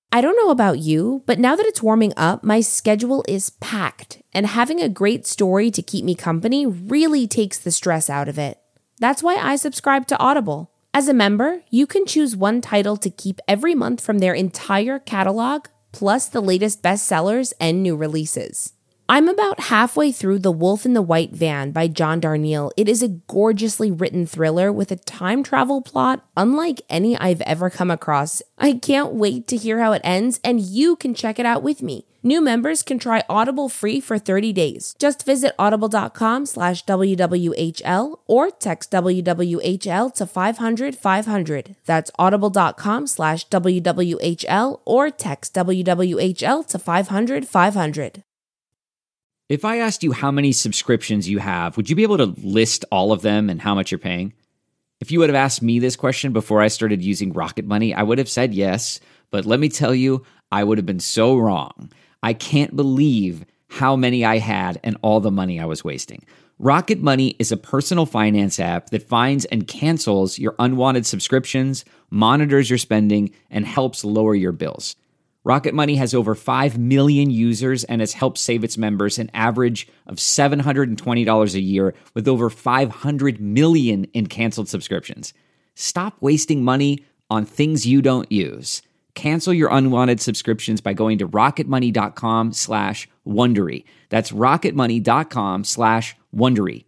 I don't know about you, but now that it's warming up, my schedule is packed, and having a great story to keep me company really takes the stress out of it. That's why I subscribe to Audible. As a member, you can choose one title to keep every month from their entire catalog, plus the latest bestsellers and new releases. I'm about halfway through The Wolf in the White Van by John Darnielle. It is a gorgeously written thriller with a time travel plot unlike any I've ever come across. I can't wait to hear how it ends, and you can check it out with me. New members can try Audible free for 30 days. Just visit audible.com/WWHL or text WWHL to 500-500. That's audible.com/WWHL or text WWHL to 500-500. If I asked you how many subscriptions you have, would you be able to list all of them and how much you're paying? If you would have asked me this question before I started using Rocket Money, I would have said yes, but let me tell you, I would have been so wrong. I can't believe how many I had and all the money I was wasting. Rocket Money is a personal finance app that finds and cancels your unwanted subscriptions, monitors your spending, and helps lower your bills. Rocket Money has over 5 million users and has helped save its members an average of $720 a year with over 500 million in canceled subscriptions. Stop wasting money on things you don't use. Cancel your unwanted subscriptions by going to rocketmoney.com/Wondery. That's rocketmoney.com/Wondery.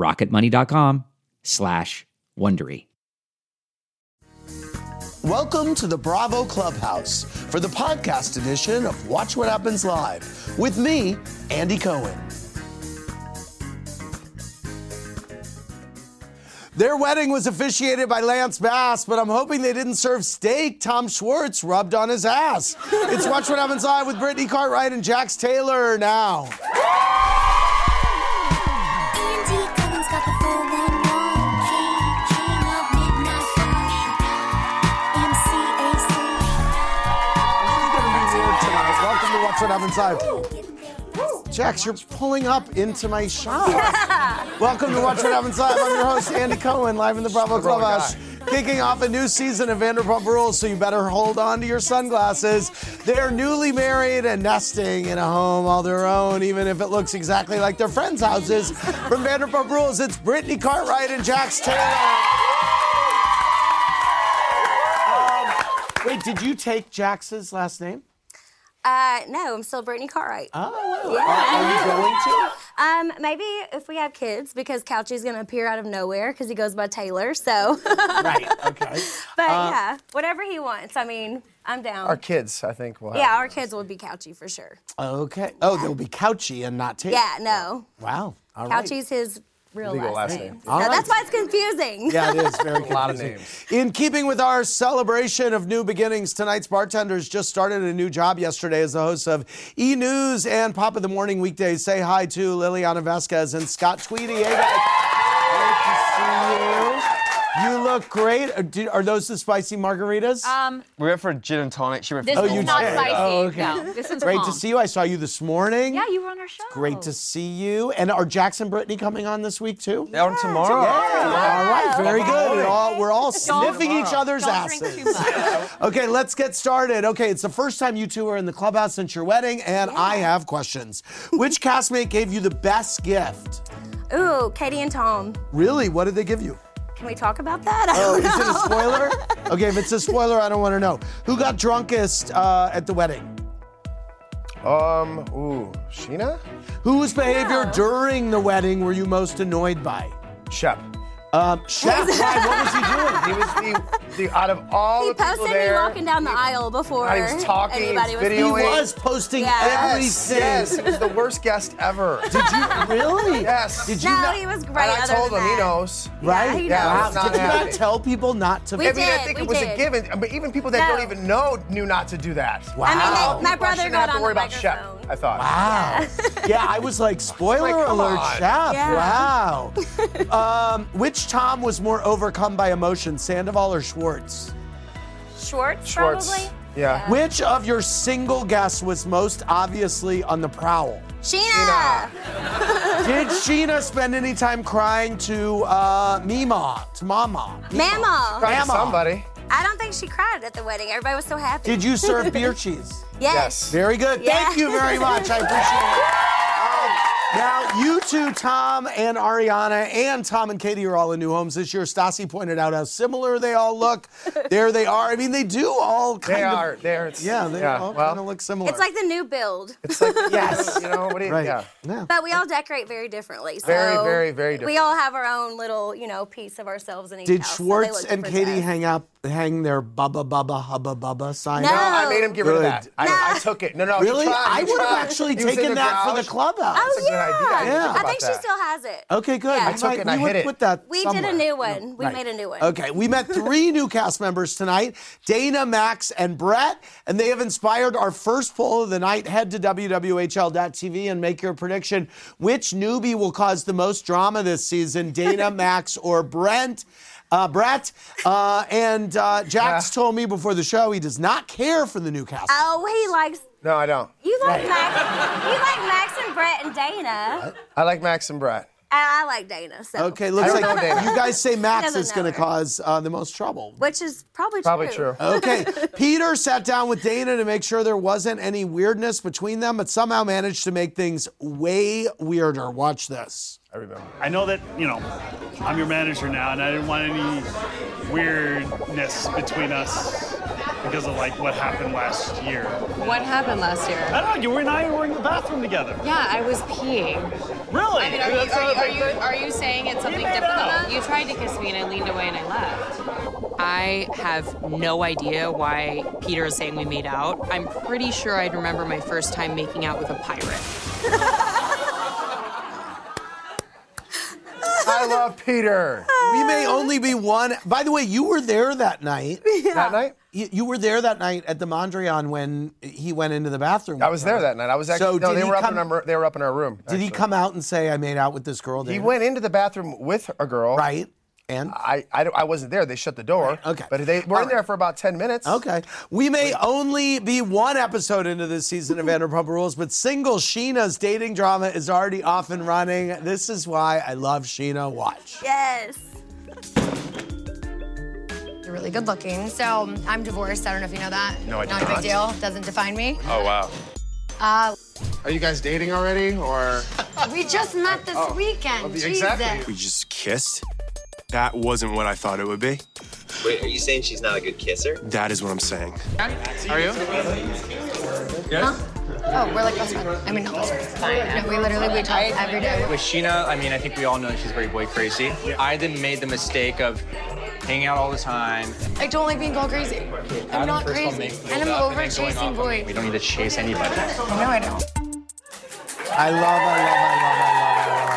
rocketmoney.com/Wondery. Welcome to the Bravo Clubhouse for the podcast edition of Watch What Happens Live with me, Andy Cohen. Their wedding was officiated by Lance Bass, but I'm hoping they didn't serve steak Tom Schwartz rubbed on his ass. It's Watch What Happens Live with Brittany Cartwright and Jax Taylor now. Watch What Happens Live. Jax, you're pulling up into my shop. Welcome to Watch What Happens Live. I'm your host, Andy Cohen, live in the Bravo Clubhouse. Kicking off a new season of Vanderpump Rules, so you better hold on to your sunglasses. They're newly married and nesting in a home all their own, even if it looks exactly like their friends' houses. From Vanderpump Rules, it's Brittany Cartwright and Jax Taylor. Wait, did you take Jax's last name? No, I'm still Brittany Cartwright. Oh, well. Yeah. Are you going to? Maybe if we have kids, because Couchy's going to appear out of nowhere because he goes by Taylor, so. Right, okay. But yeah, whatever he wants. I mean, I'm down. Our kids, I think, will have. Yeah, our kids would be Couchy for sure. Okay. Oh, they'll be Couchy and not Taylor. Yeah, no. Wow. All right. Couchy's his real Legal last last name. name. So All right. that's why it's confusing. Yeah, it is very confusing. A lot of names. In keeping with our celebration of new beginnings, tonight's bartenders just started a new job yesterday as the hosts of E! News and Pop of the Morning weekdays. Say hi to Liliana Vasquez and Scott Tweedy. Hey, guys. Great to see you. You look great. Are those the spicy margaritas? We went for gin and tonic. She went for This is not did? spicy. Oh, okay. No, this is Great calm. to see you. I saw you this morning. Yeah, you were on our show. Great to see you. And are Jax and Brittany coming on this week too? They're on tomorrow. All right, very good. We're all Don't- sniffing each other's Don't asses. drink too much. Okay, let's get started. Okay, it's the first time you two are in the clubhouse since your wedding, and I have questions. Which castmate gave you the best gift? Ooh, Katie and Tom. Really? What did they give you? Can we talk about that? Oh, is it a spoiler? Okay, if it's a spoiler, I don't want to know. Who got drunkest at the wedding? Sheena? Whose behavior during the wedding were you most annoyed by? Shep. Chef, why? What was he doing? He was the out of all He the people posted there. me walking down the aisle before He was talking, anybody was he He was was posting Yeah. everything. Yes, he was the worst guest ever. Did you really? Yes. Did you No, not? he was great. And I other told than him, he that. knows. Right? he Yeah, knows. I was not Did you not happy. tell people not to? We I mean, I did, think we it was did. a given, but even people that No. don't even know knew not to do that. Wow. I mean, my People brother shouldn't got have to on worry the about Shep, microphone. I thought. Wow. Yeah, I was like, spoiler Like, come alert, on. Chef. Yeah. Wow. Which Tom was more overcome by emotion, Sandoval or Schwartz? Schwartz, Schwartz. probably? Yeah. Which of your single guests was most obviously on the prowl? Sheena. Did Sheena spend any time crying to Mima, to Mama? Mama. Crying to Mama. somebody. I don't think she cried at the wedding. Everybody was so happy. Did you serve beer cheese? Yes. Very good. Yeah. Thank you very much. I appreciate it. Now, you two, Tom and Ariana, and Tom and Katie are all in new homes this year. Stassi pointed out how similar they all look. There they are. I mean, they do all kind of. They are. They all kind of look similar. It's like the new build. It's like, yes. What do you, Right. yeah. But we all decorate very differently. So Very, very, very different. We all have our own little, piece of ourselves in each Did house. Schwartz so they look and different to Katie us. hang their Bubba Bubba Hubba Bubba sign? No. No, I made him get rid of that. Good. I took it. No. Really? He tried, I he would have tried. actually He was in taken that for the garage. clubhouse. Oh, That's a good idea. I didn't Yeah. think I about think she that. still has it. Okay, good. Yeah. I took it and I we would hid it. put that We somewhere. did a new one. We Right. made a new one. Okay, we met 3 new cast members tonight, Dana, Max, and Brett, and they have inspired our first poll of the night. Head to WWHL.tv and make your prediction. Which newbie will cause the most drama this season, Dana, Max, or Brett? Jax told me before the show he does not care for the new cast. Oh, he likes. No, I don't. You like Max. You like Max and Brett and Dana. I like Max and Brett. I like Dana. So. Okay, looks I don't like know Dana. you guys say Max doesn't is going to know her. cause the most trouble. Which is probably true. Okay, Peter sat down with Dana to make sure there wasn't any weirdness between them, but somehow managed to make things way weirder. Watch this. I remember. I know that, I'm your manager now, and I didn't want any weirdness between us because of, what happened last year. What happened last year? I don't know, you and I were in the bathroom together. Yeah, I was peeing. Really? I mean, are you saying it's something made different than out. that? You tried to kiss me and I leaned away and I left. I have no idea why Peter is saying we made out. I'm pretty sure I'd remember my first time making out with a pirate. I love Peter. We may only be one. By the way, you were there that night. That night? You were there that night at the Mondrian when he went into the bathroom. I was there that night. I was actually. So no, did they he were come- up in our room. Did he actually. come out and say, I made out with this girl? He Dana? went into the bathroom with a girl. Right. And? I wasn't there. They shut the door. Right, okay. But they were All in there right. for about 10 minutes. Okay. We may only be one episode into this season of Vanderpump Rules, but single Sheena's dating drama is already off and running. This is why I love Sheena. Watch. Yes. You're really good looking. So I'm divorced. I don't know if you know that. No, I did Not a big not. deal. Doesn't define me. Oh, wow. Are you guys dating already, or? We just met this weekend. Exactly. Jesus. We just kissed? That wasn't what I thought it would be. Wait, are you saying she's not a good kisser? That is what I'm saying. Are you? Yes. Oh, we're like best friends. I mean, not best friends. Fine. No, we talk every day. With Sheena, I think we all know she's very boy crazy. I then made the mistake of hanging out all the time. I don't like being called crazy. I'm not crazy. And I'm over chasing boys. We don't need to chase anybody. No, I don't. I love.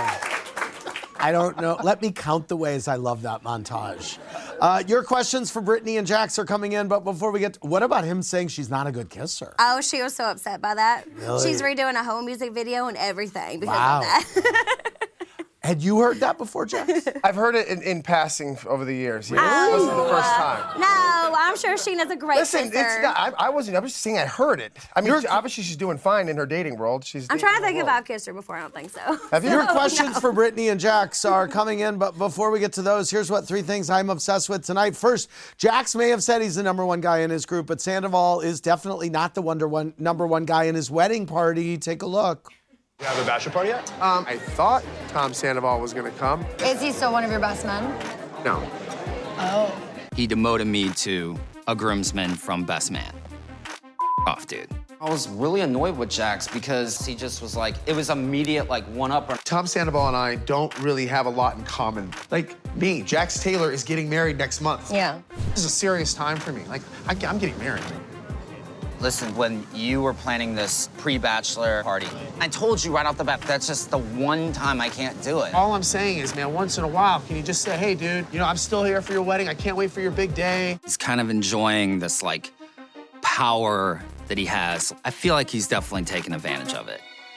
I don't know. Let me count the ways I love that montage. Your questions for Brittany and Jax are coming in, but before we get what about him saying she's not a good kisser? Oh, she was so upset by that. Really? She's redoing a whole music video and everything because Wow. of that. Had you heard that before, Jax? I've heard it in passing over the years. Yeah. This wasn't the first time. No, I'm sure Sheena's a great Listen, kisser. it's not, I wasn't just saying I heard it. I mean, obviously she's doing fine in her dating world. I'm trying to think if I've kissed her before. I don't think so. Have you? Your questions for Brittany and Jax are coming in, but before we get to those, here's what 3 things I'm obsessed with tonight. First, Jax may have said he's the number 1 guy in his group, but Sandoval is definitely not the number one guy in his wedding party. Take a look. You have a bachelor party yet? I thought Tom Sandoval was gonna come. Is he still one of your best men? No. Oh. He demoted me to a groomsman from best man. Off, dude. I was really annoyed with Jax because he just was like, it was immediate, one-up. Tom Sandoval and I don't really have a lot in common. Like me, Jax Taylor is getting married next month. Yeah. This is a serious time for me. I'm getting married. Listen, when you were planning this pre-bachelor party, I told you right off the bat, that's just the one time I can't do it. All I'm saying is, man, once in a while, can you just say, hey, dude, I'm still here for your wedding. I can't wait for your big day. He's kind of enjoying this, power that he has. I feel like he's definitely taking advantage of it.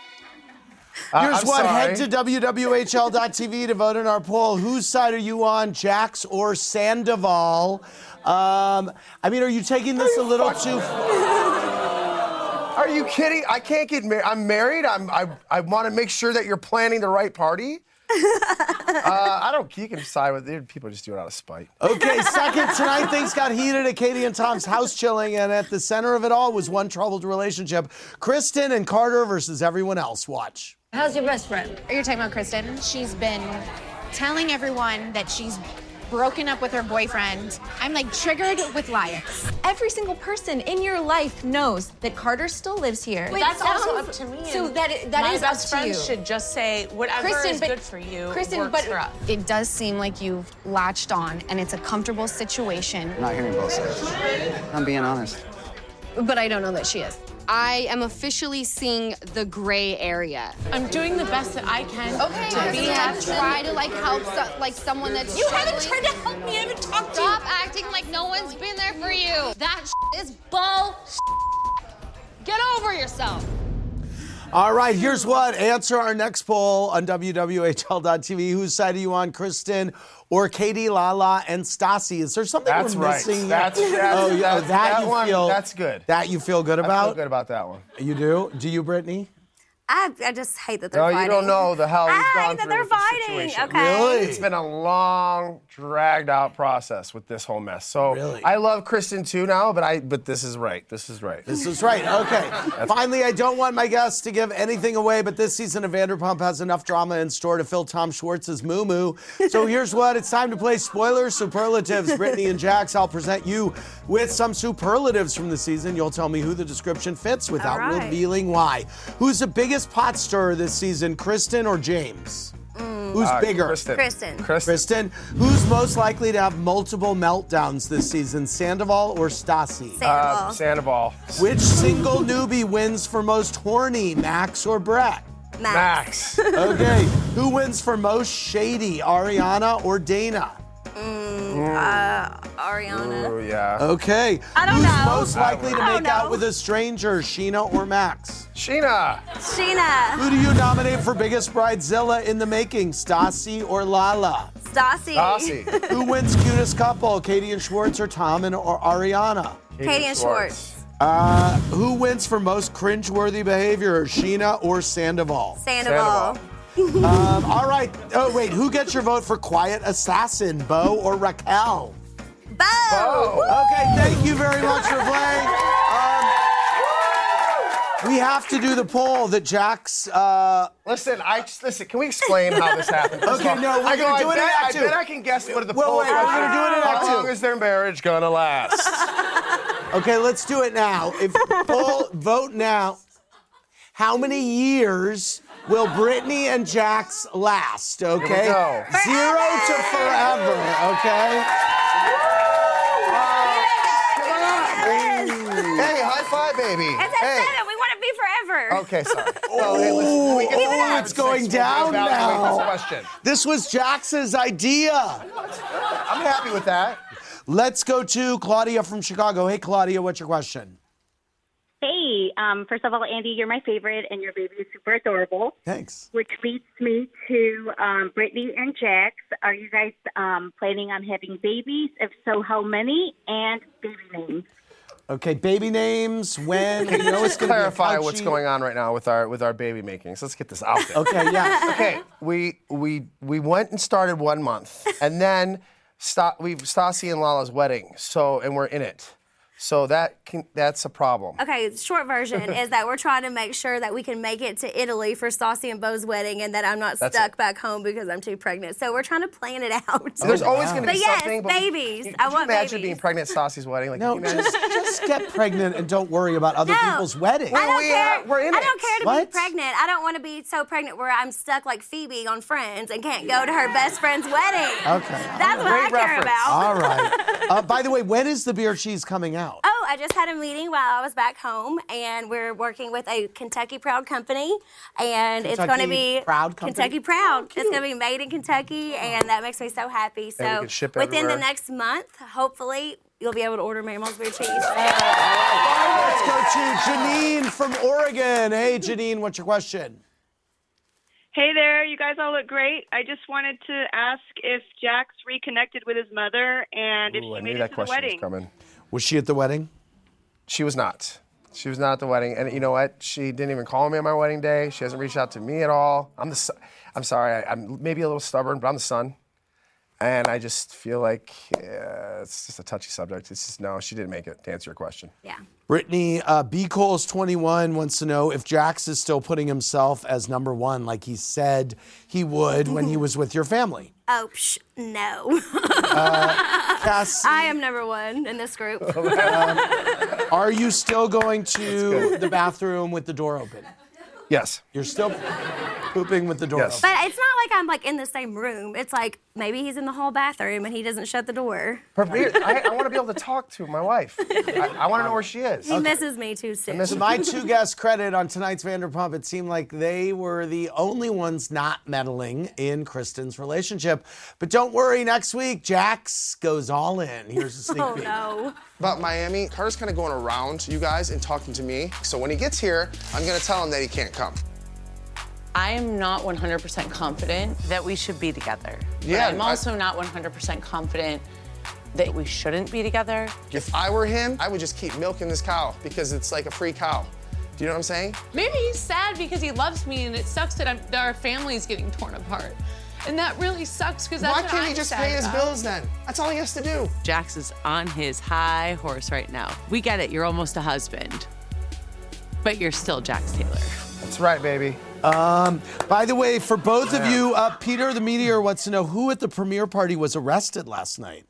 Here's I'm what. sorry. Head to WWHL.tv to vote in our poll. Whose side are you on, Jax or Sandoval? Are you taking this a little too... Are you kidding? I can't get married. I'm married. I want to make sure that you're planning the right party. I don't. You can decide with people just do it out of spite. Okay, second tonight, things got heated at Katie and Tom's house chilling, and at the center of it all was one troubled relationship: Kristen and Carter versus everyone else. Watch. How's your best friend? Are you talking about Kristen? She's been telling everyone that she's broken up with her boyfriend. I'm like triggered with liars. Every single person in your life knows that Carter still lives here. Wait, that's also up to me. So that is my up best to you. friend should just say whatever is good for you. Kristen, works for us. it does seem like you've latched on, and it's a comfortable situation. I'm not hearing both sides. I'm being honest. But I don't know that she is. I am officially seeing the gray area. I'm doing the best that I can Okay, to be try to help someone that's You struggling. haven't tried to help me. I haven't talked to you. Stop acting like no one's been there for you. That is bull. Get over yourself. All right, here's what. Answer our next poll on WWHL.tv. Whose side are you on, Kristen or Katie, Lala, and Stassi? Is there something That's we're right. missing? That's good. That you feel good about? I feel good about that one. You do? Do you, Brittany? I just hate that they're No, fighting. you don't know the hell we've I gone hate that through they're with this fighting. situation. Okay. Really? It's been a long, dragged-out process with this whole mess. So I love Kristen too now, but this is right. This is right. This is right. Okay. Finally, I don't want my guests to give anything away, but this season of Vanderpump has enough drama in store to fill Tom Schwartz's moo-moo. So here's what. It's time to play Spoilers, Superlatives. Brittany and Jax, I'll present you with some superlatives from the season. You'll tell me who the description fits without revealing why. Who's the biggest pot stirrer this season, Kristen or James? Who's bigger? Kristen. Who's most likely to have multiple meltdowns this season, Sandoval or Stassi? Sandoval. Which single newbie wins for most horny, Max or Brett? Max. Okay. Who wins for most shady, Ariana or Dana? Ariana. Oh, yeah. Okay. I don't Who's know. most likely to I don't make out know. with a stranger, Sheena or Max? Sheena. Who do you nominate for Biggest Bridezilla in the making, Stassi or Lala? Stassi. Who wins cutest couple, Katie and Schwartz or Tom or Ariana? Katie and Schwartz. Who wins for most cringeworthy behavior, Sheena or Sandoval? Sandoval. All right. Oh, wait. Who gets your vote for quiet assassin, Bo or Raquel? Bo. Okay, thank you very much for playing. We have to do the poll that Jax. Listen. Can we explain how this happened? Okay, no, we're going to do it in Act 2. I bet I can guess what the Well, poll wait, we're going to do it in Act 2. How long is their marriage gonna last? Okay, let's do it now. Vote now. How many years will Brittany and Jax last? Okay, Here we go. 0 to forever. Okay. Hey, high five, baby. Hey. We want to be forever. Okay, sorry. So, hey, listen, we get to 5 and it's going 6. down We'll evaluate now. this question. This was Jax's idea. I'm happy with that. Let's go to Claudia from Chicago. Hey, Claudia, what's your question? Hey, first of all, Andy, you're my favorite, and your baby is super adorable. Thanks. Which leads me to Brittany and Jax. Are you guys planning on having babies? If so, how many? And baby names. Okay, baby names, when, you know it's going to clarify what's going on right now with our baby makings. Let's get this out there. Okay, yeah. Okay, we went and started 1 month, and then Stassi and Lala's wedding. And we're in it. So that's a problem. Okay, the short version is that we're trying to make sure that we can make it to Italy for Stassi and Bo's wedding and that I'm not stuck back home because I'm too pregnant. So we're trying to plan it out. There's always going to be something. But yes, babies. Could I you want imagine babies. being pregnant at Stassi's wedding? Like, No, just get pregnant and don't worry about other people's weddings. I don't care. We're in I don't care to What? be pregnant. I don't want to be so pregnant where I'm stuck like Phoebe on Friends and can't go to her best friend's wedding. Okay. That's what I care about. All right. By the way, when is the beer cheese coming out? Oh, I just had a meeting while I was back home, and we're working with a Kentucky Proud company, and it's going to be Proud Company? Kentucky Proud. It's going to be made in Kentucky, and that makes me so happy. we So can ship within everywhere. the next month, hopefully, you'll be able to order Mary Mom's beer cheese. Let's go to Janine from Oregon. Hey, Janine, what's your question? Hey there, you guys all look great. I just wanted to ask if Jax reconnected with his mother and if Ooh, I she knew made that it to the question was wedding. coming. Was she at the wedding? She was not. She was not at the wedding, and you know what? She didn't even call me on my wedding day. She hasn't reached out to me at all. I'm sorry. I'm maybe a little stubborn, but I'm the son, and I just feel like it's just a touchy subject. It's just no. She didn't make it. To answer your question. Yeah. Brittany, B. Cole's 21 wants to know if Jax is still putting himself as number one like he said he would when he was with your family. Oh, no. Cassie, I am number one in this group. are you still going to the bathroom with the door open? Yes. You're still pooping with the door open? But it's not like I'm like in the same room. It's like maybe he's in the hall bathroom and he doesn't shut the door. I want to be able to talk to my wife. I want to know where she is. He misses me too soon. To my two guests' credit on tonight's Vanderpump, it seemed like they were the only ones not meddling in Kristen's relationship. But don't worry, next week, Jax goes all in. Here's a sneak peek. No. About Miami, Carter's kind of going around you guys and talking to me. So when he gets here, I'm going to tell him that he can't come. I am not 100% confident that we should be together. Yeah, But I'm also not 100% confident that we shouldn't be together. If I were him, I would just keep milking this cow because it's like a free cow. Do you know what I'm saying? Maybe he's sad because he loves me and it sucks that our family's getting torn apart. And that really sucks because that's Why what can't I'm he just sad pay his about. bills then? That's all he has to do. Jax is on his high horse right now. We get it, you're almost a husband. But you're still Jax Taylor. That's right, baby. By the way, for both of you, Peter the Meteor wants to know who at the premiere party was arrested last night.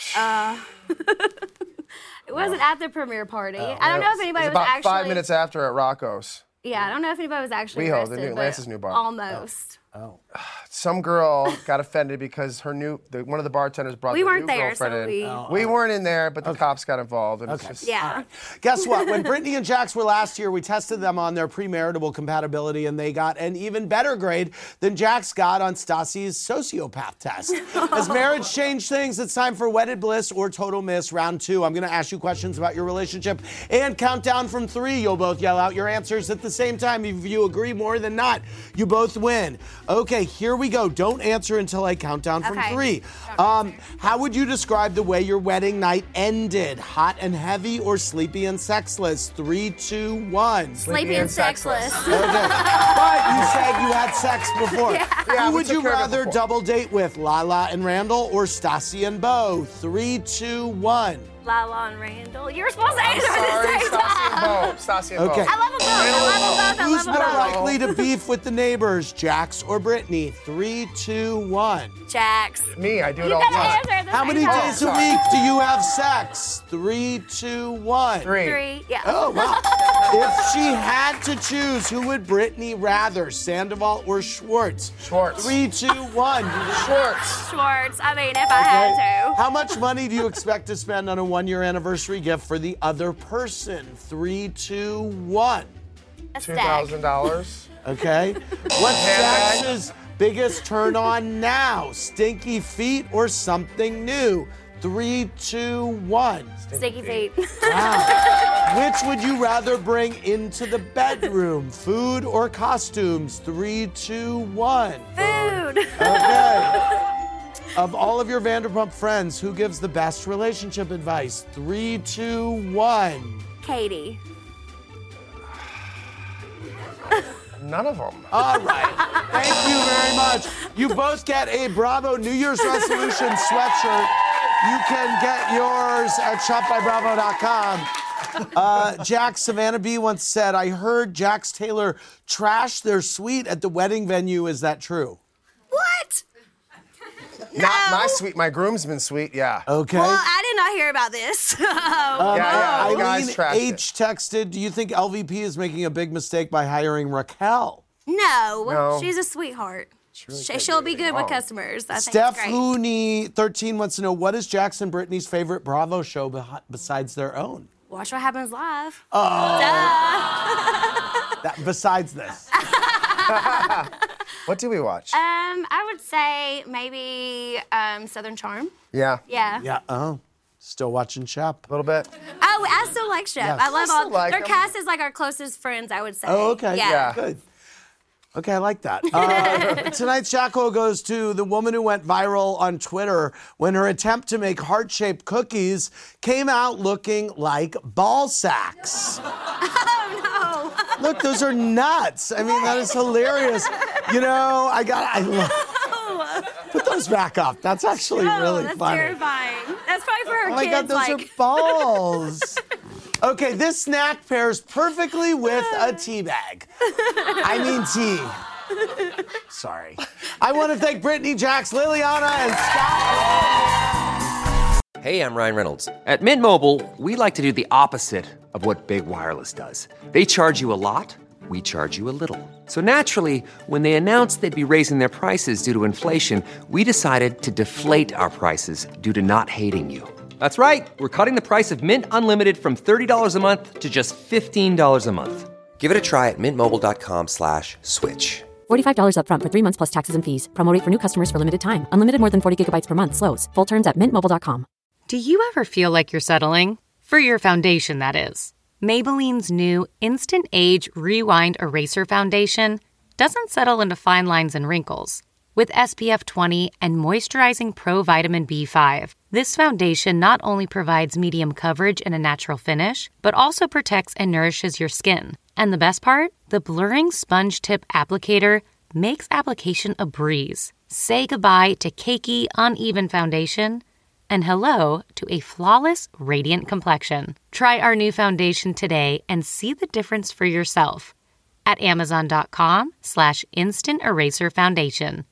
It wasn't at the premiere party. I don't know if anybody was about actually. 5 minutes after at Rocco's. Yeah, I don't know if anybody was actually WeHo, arrested. the new- but Lance's new bar. Almost. Some girl got offended because one of the bartenders brought We their weren't new there, girlfriend so in. We weren't in there, but the cops got involved. And it's just, Yeah. Guess what? When Brittany and Jax were last year, we tested them on their premarital compatibility, and they got an even better grade than Jax got on Stassi's sociopath test. Has marriage changed things? It's time for Wedded Bliss or Total Miss round 2. I'm going to ask you questions about your relationship and count down from 3. You'll both yell out your answers at the same time. If you agree more than not, you both win. Okay, here we go. Don't answer until I count down from 3. How would you describe the way your wedding night ended? Hot and heavy or sleepy and sexless? 3, 2, 1. Sleepy and sexless. Okay. But you said you had sex before. Yeah. Who would we you took care of it rather before. double date with, Lala and Randall or Stassi and Bo? 3, 2, 1. Lala and Randall. You're supposed to I'm answer sorry, at the same time. Stassi and Bo. Okay. I love them both. I love them both. Who's more likely to beef with the neighbors, Jax or Brittany? 3, 2, 1. Jax. Me, I do it You all the gotta time. answer at the How same many time. days a week do you have sex? 3, 2, 1. 3. 3. Yeah. Oh, wow. If she had to choose, who would Brittany rather, Sandoval or Schwartz? Schwartz. 3, 2, 1. Schwartz. Schwartz. I mean, if I had to. How much money do you expect to spend on a 1-year anniversary gift for the other person? 3, 2, 1. A stack. $2,000. Okay. What's Handbag. Jax's biggest turn on now? Stinky feet or something new? 3, 2, 1. Sticky feet. Wow. Which would you rather bring into the bedroom? Food or costumes? 3, 2, 1. Food. Okay. Of all of your Vanderpump friends, who gives the best relationship advice? 3, 2, 1. Katie. None of them. All right. Thank you very much. You both get a Bravo New Year's resolution sweatshirt. You can get yours at shopbybravo.com. Jax Savannah B once said, I heard Jax Taylor trashed their suite at the wedding venue. Is that true? What? Not my suite, my groomsmen suite, yeah. Okay. Well, I did not hear about this. Yeah, you guys Eileen trashed it. H texted, do you think LVP is making a big mistake by hiring Raquel? No, she's a sweetheart. She'll be good with customers. I think Steph it's great. Looney 13 wants to know, what is Jackson Brittany's favorite Bravo show besides their own? Watch What Happens Live. Besides this. What do we watch? I would say maybe Southern Charm. Yeah. Yeah. Yeah. Oh, still watching Shep. A little bit. Oh, I still like Shep. Yes. I love I all. still like their them. cast is like our closest friends, I would say. Oh, okay. Yeah. Good. Okay, I like that. Tonight's Jackal goes to the woman who went viral on Twitter when her attempt to make heart-shaped cookies came out looking like ball sacks. Oh, no. Look, those are nuts. I mean, that is hilarious. You know, put those back up. That's actually really that's funny. terrifying. That's probably for her Oh my kids. God, those are balls. Okay, this snack pairs perfectly with a tea bag. I mean tea. Sorry. I want to thank Brittany, Jax, Liliana, and Scott. Hey, I'm Ryan Reynolds. At Mint Mobile, we like to do the opposite of what Big Wireless does. They charge you a lot, we charge you a little. So naturally, when they announced they'd be raising their prices due to inflation, we decided to deflate our prices due to not hating you. That's right. We're cutting the price of Mint Unlimited from $30 a month to just $15 a month. Give it a try at mintmobile.com/switch. $45 up front for 3 months plus taxes and fees. Promo rate for new customers for limited time. Unlimited more than 40 gigabytes per month slows. Full terms at mintmobile.com. Do you ever feel like you're settling? For your foundation, that is. Maybelline's new Instant Age Rewind Eraser Foundation doesn't settle into fine lines and wrinkles. With SPF 20 and moisturizing Pro Vitamin B5, this foundation not only provides medium coverage and a natural finish, but also protects and nourishes your skin. And the best part? The blurring sponge tip applicator makes application a breeze. Say goodbye to cakey, uneven foundation and hello to a flawless, radiant complexion. Try our new foundation today and see the difference for yourself at Amazon.com/Instant Eraser Foundation.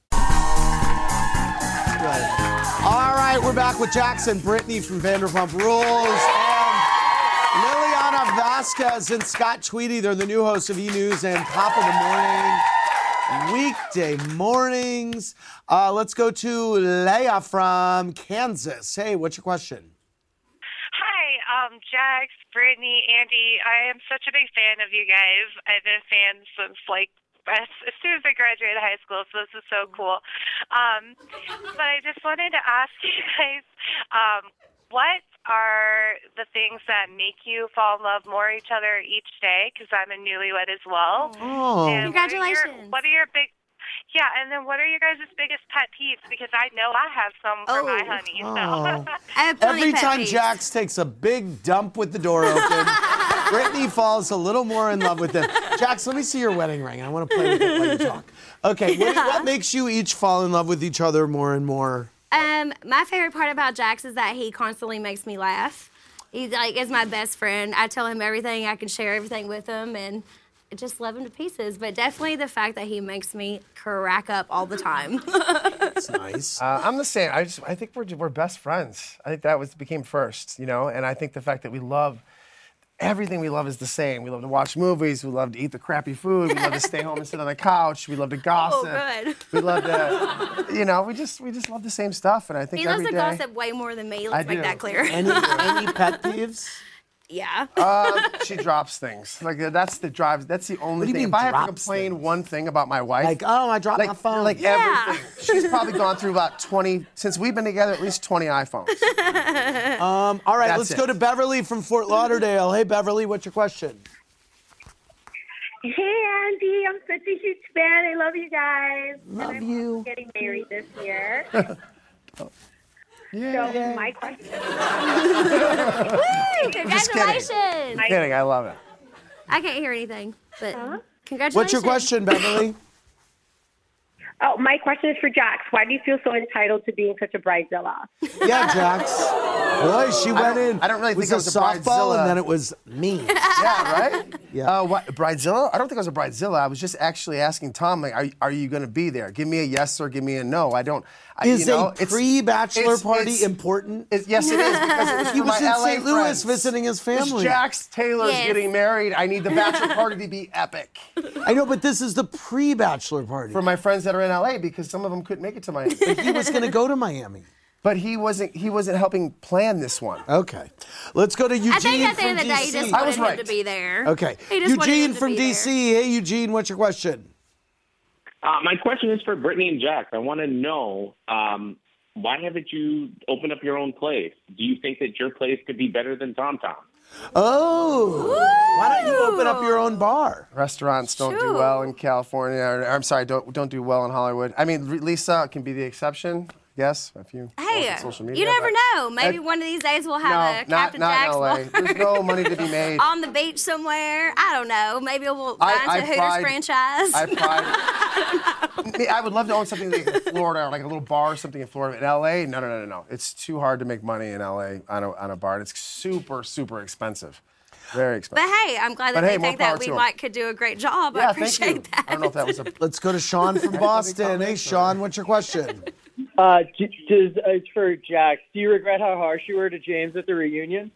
All right, we're back with Jackson, Brittany from Vanderpump Rules, and Liliana Vasquez and Scott Tweedy. They're the new hosts of E! News and Top of the Morning, weekday mornings. Let's go to Leia from Kansas. Hey, what's your question? Hi, Jax, Brittany, Andy. I am such a big fan of you guys. I've been a fan since as soon as I graduated high school, so this is so cool. But I just wanted to ask you guys, what are the things that make you fall in love more each other each day? Because I'm a newlywed as well. Oh, and congratulations! What are your big? Yeah, and then what are your guys' biggest pet peeves? Because I know I have some for my honey. So. I have plenty Every pet time peeves. Jax takes a big dump with the door open, Brittany falls a little more in love with him. Jax, let me see your wedding ring. I want to play with it while you talk. Okay, what makes you each fall in love with each other more and more? My favorite part about Jax is that he constantly makes me laugh. He is my best friend. I tell him everything. I can share everything with him, and I just love him to pieces. But definitely the fact that he makes me crack up all the time. That's nice. I'm the same. I think we're best friends. I think that became first, you know. And I think the fact that we love. Everything we love is the same. We love to watch movies. We love to eat the crappy food. We love to stay home and sit on the couch. We love to gossip. Oh, good. We love to, we just love the same stuff. And I think He loves every to day, gossip way more than me. Let's I make do. that clear. Any pet peeves? Yeah. She drops things. That's the drive. That's the only What do you thing. mean If I have to drops complain one thing about my wife, Like, oh, I dropped my phone. Like everything. She's probably gone through about 20 since we've been together. At least 20 iPhones. All right, That's let's it. go to Beverly from Fort Lauderdale. Hey, Beverly, what's your question? Hey, Andy. I'm such a huge fan. I love you guys. Love and I'm you. also getting married this year. Yeah. So my question. Woo! Congratulations! I'm kidding. I love it. I can't hear anything, but congratulations. What's your question, Beverly? Oh, my question is for Jax. Why do you feel so entitled to being such a bridezilla? Yeah, Jax. Boy, she went in. I don't really think it I was was a softball, bridezilla. and then it was me. Yeah, right? Yeah. What, bridezilla? I don't think I was a bridezilla. I was just actually asking Tom, like, are you going to be there? Give me a yes or give me a no. I don't. Is a it's- pre-bachelor it's- party it's- important? Yes, it is. Because it was He for was my in LA St. Louis friends. visiting his family. It's Jax Taylor's Yes. getting married. I need the bachelor party to be epic. I know, but this is the pre-bachelor party. For my friends that are in LA, because some of them couldn't make it to Miami. But he was going to go to Miami. But he wasn't helping plan this one. Okay. Let's go to Eugene I think at the from end of the day, he DC. just I wanted was him right. to be there. Okay. He just wanted him Eugene to from be there. DC. Hey, Eugene, what's your question? My question is for Brittany and Jax. I want to know, why haven't you opened up your own place? Do you think that your place could be better than Tom Tom? Oh, why don't you open open up your own bar. Restaurants don't do well in California. Or, I'm sorry, don't do well in Hollywood. I mean, Lisa can be the exception. Yes, if you Hey, on social media, you never but- know. Maybe one of these days we'll have a Captain not Jack's in LA. There's no money to be made. on the beach somewhere. I don't know. Maybe we'll find a Hooters franchise. I would love to own something like in Florida, or like a little bar or something in Florida. In LA, no. It's too hard to make money in LA on a bar. And it's super, super expensive. Very expensive. But hey, I'm glad that they think that we could do a great job. I appreciate that. I don't know if that was a... Let's go to Sean from Boston. Hey, Sean, what's your question? It's for Jax. Do you regret how harsh you were to James at the reunion?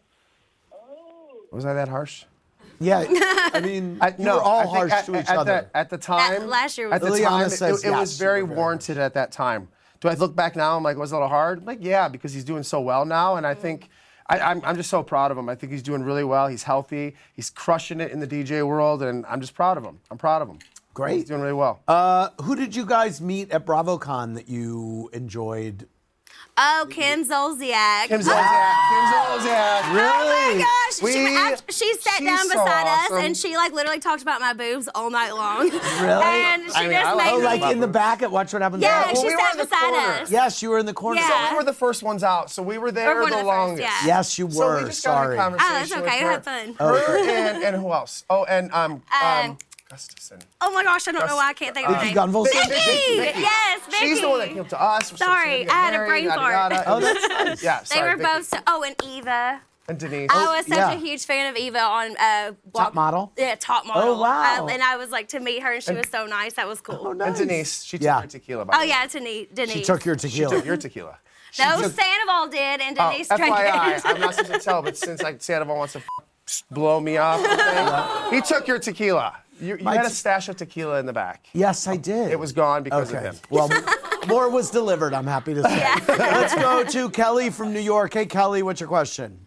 Was I that harsh? Yeah, I mean, you were all harsh to each other. At the time, last year was at the Liliana time, says it yes, was very warranted at that time. Do I look back now? I'm like, was it a little hard? I'm like, yeah, because he's doing so well now, and I think I'm just so proud of him. I think he's doing really well. He's healthy. He's crushing it in the DJ world, and I'm just proud of him. I'm proud of him. Great. He's doing really well. Who did you guys meet at BravoCon that you enjoyed? Oh, Kim Zolciak. Kim Zolciak. Really? Oh my gosh. She sat down beside us and she literally talked about my boobs all night long. Really? And she just made me. in the back at Watch What Happens Yeah, Live? she sat beside us. Yes, you were in the corner. Yeah. So we were the first ones out, so we were there one of the the longest. first, Yes, you So were. we just got in a conversation Oh, that's okay. with You her. had fun. Her and who else? Oh, and Gustafson. Oh my gosh, I don't know why I can't think of her Vicky name. Gunvalson? Vicky! Yes, Vicky. She's the one that came to us. Sorry, I had a brain fart. Oh, that's nice. Yeah, They sorry, were Vicky. both so, and Eva. And Denise. I was such a huge fan of Eva on Top Model? Yeah, Top Model. Oh, wow. And I was to meet her, and she was so nice. That was cool. Oh, nice. And Denise, she took your tequila, by the way. yeah, Denise. She took your tequila. She took your tequila. No, Sandoval did, and Denise drank FYI, it. I'm not supposed to tell, but since Sandoval wants to blow me off, he took your tequila. You had a stash of tequila in the back. Yes, I did. It was gone because of him. Well, more was delivered, I'm happy to say. Let's go to Kelly from New York. Hey, Kelly, what's your question?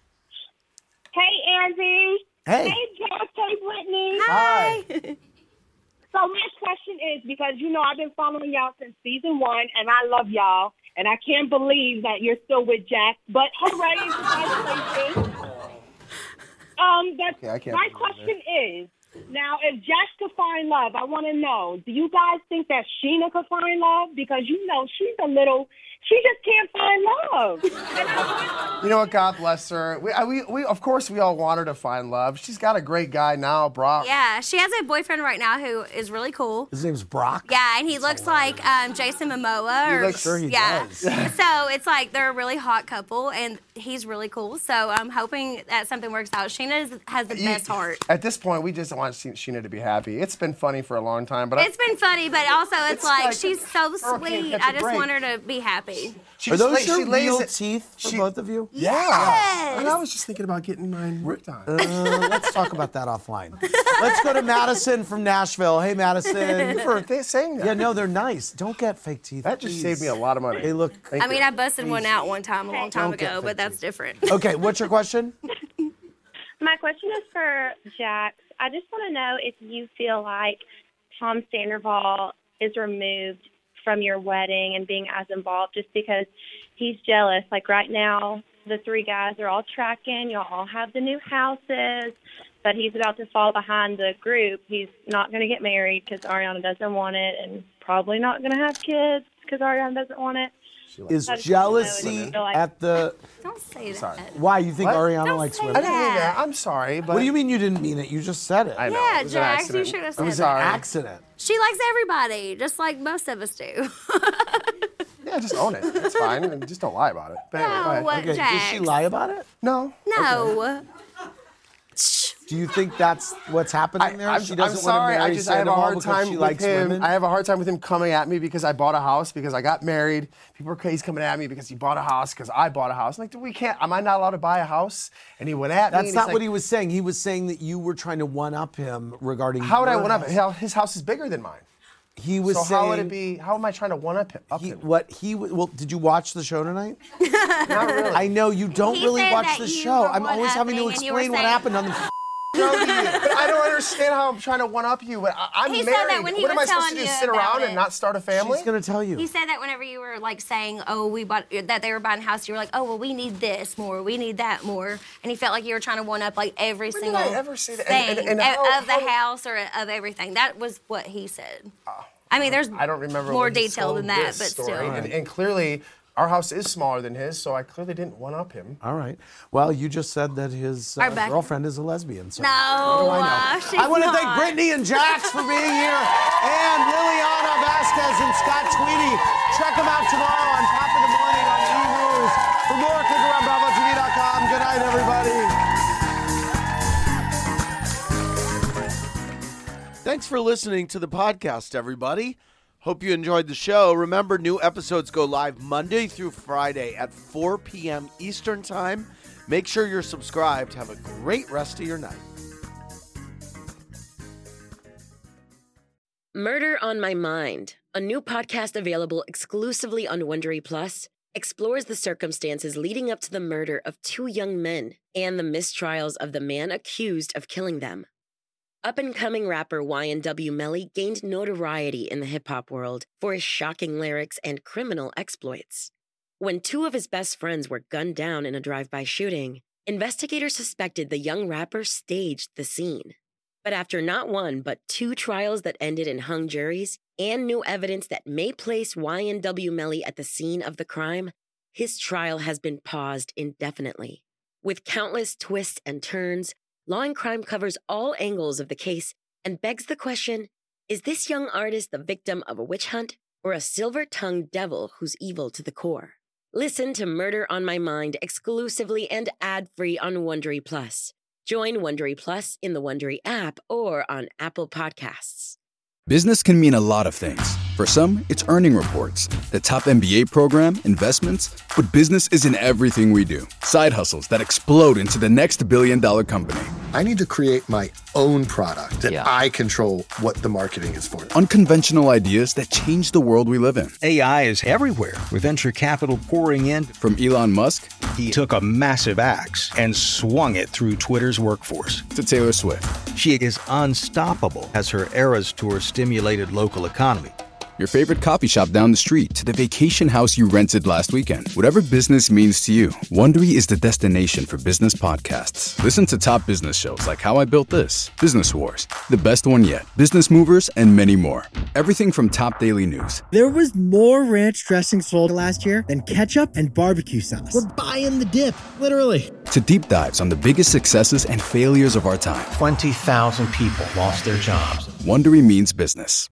Hey, Andy. Hey. Hey, Jack. Hey, Brittany. Hi. So my question is, because, I've been following y'all since season 1, and I love y'all, and I can't believe that you're still with Jack, but hooray, congratulations. My question is, now, if Jack could find love, I want to know, do you guys think that Sheena could find love? Because, she just can't find love. You know what? God bless her. We of course, we all want her to find love. She's got a great guy now, Brock. Yeah, she has a boyfriend right now who is really cool. His name's Brock? Yeah, and he looks like Jason Momoa. Sure he does. So it's they're a really hot couple, and he's really cool. So I'm hoping that something works out. Sheena has the best heart. At this point, we just want Sheena to be happy. It's been funny for a long time, but It's been funny, but also it's she's so girl can't sweet. catch a I just break. want her to be happy. Are those your real teeth for both of you? Yeah. Yes. And I was just thinking about getting mine worked on. Let's talk about that offline. Let's go to Madison from Nashville. Hey, Madison. For saying that. Yeah, no, they're nice. Don't get fake teeth. That just please. saved me a lot of money. They look. I busted one out one time a long time Don't get ago, but that's different. Okay, what's your question? My question is for Jax. I just want to know if you feel like Tom Sandoval is removed from your wedding and being as involved just because he's jealous. Like right now, the three guys are all tracking. Y'all all have the new houses, but he's about to fall behind the group. He's not going to get married because Ariana doesn't want it, and probably not going to have kids because Ariana doesn't want it. Is jealousy at the... Don't say that. Sorry. Why? You think What? Ariana likes women? I didn't mean that. I'm sorry, but... What do you mean you didn't mean it? You just said it. I know. Yeah, It was an Jax, you accident. should have I'm said sorry. that. Accident. She likes everybody, just like most of us do. Yeah, just own it. It's fine. And just don't lie about it. But anyway, go ahead. what, Okay, did she lie about it? No. No. Do you think that's what's happening there? She I'm doesn't sorry. want to marry I have a Sandoval hard because time she with likes him. women? I have a hard time with him coming at me because I bought a house, because I got married. People are he's coming at me because he bought a house, because I bought a house. I'm like, we can't. Am I not allowed to buy a house? And he went at me. That's and not he's what like, he was saying. He was saying that you were trying to one-up him regarding How would I your one up? house. His house is bigger than mine. He was so saying... how would it be? How am I trying to one up him? Well, did you watch the show tonight? Not really. I know you don't He really said watch that the you show. were I'm always having to one-upping and you were explain what saying- happened on the But I don't understand how I'm trying to one-up you. But I'm He married. said that when he what am I was supposed to telling do? you Sit around about and not start a family? She's going to tell you. He said that whenever you were like saying, "Oh, we bought," that they were buying a house, you were like, "Oh, well, we need this more, we need that more," and he felt like you were trying to one up like every When single did I ever say that? thing And of the house or of everything. That was what he said. I mean, there's I don't remember more when he detail told than that, this but story. still. And clearly, our house is smaller than his, so I clearly didn't one-up him. All right. Well, you just said that his Our Becky- girlfriend is a lesbian. So No, what do I know? she's I want to thank not. Brittany and Jax for being here, and Liliana Vasquez and Scott Tweedy. Check them out tomorrow on Top of the Morning on E-News. For more, click around BravoTV.com. Good night, everybody. Thanks for listening to the podcast, everybody. Hope you enjoyed the show. Remember, new episodes go live Monday through Friday at 4 p.m. Eastern Time. Make sure you're subscribed. Have a great rest of your night. Murder on My Mind, a new podcast available exclusively on Wondery Plus, explores the circumstances leading up to the murder of 2 young men and the mistrials of the man accused of killing them. Up-and-coming rapper YNW Melly gained notoriety in the hip-hop world for his shocking lyrics and criminal exploits. When 2 of his best friends were gunned down in a drive-by shooting, investigators suspected the young rapper staged the scene. But after not 1 but 2 trials that ended in hung juries and new evidence that may place YNW Melly at the scene of the crime, his trial has been paused indefinitely. With countless twists and turns, Law and Crime covers all angles of the case and begs the question, is this young artist the victim of a witch hunt or a silver-tongued devil who's evil to the core? Listen to Murder on My Mind exclusively and ad-free on Wondery Plus. Join Wondery Plus in the Wondery app or on Apple Podcasts. Business can mean a lot of things. For some, it's earning reports, the top MBA program, investments, but business isn't everything we do. Side hustles that explode into the next billion-dollar company. I need to create my own product that I control what the marketing is for. Unconventional ideas that change the world we live in. AI is everywhere, with venture capital pouring in. From Elon Musk, he took a massive axe and swung it through Twitter's workforce. To Taylor Swift. She is unstoppable as her Eras Tour stimulated local economy. Your favorite coffee shop down the street to the vacation house you rented last weekend. Whatever business means to you, Wondery is the destination for business podcasts. Listen to top business shows like How I Built This, Business Wars, The Best One Yet, Business Movers, and many more. Everything from top daily news. There was more ranch dressing sold last year than ketchup and barbecue sauce. We're buying the dip, literally. To deep dives on the biggest successes and failures of our time. 20,000 people lost their jobs. Wondery means business.